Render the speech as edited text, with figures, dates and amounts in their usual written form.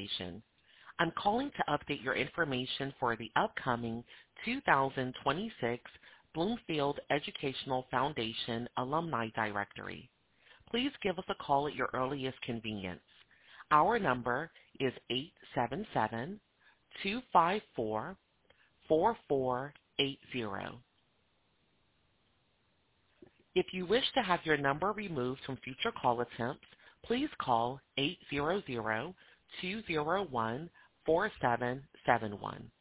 information. I'm calling to update your information for the upcoming 2026 Bloomfield Educational Foundation Alumni Directory. Please give us a call at your earliest convenience. Our number is 877-254-4480. If you wish to have your number removed from future call attempts, please call 800-201-4771.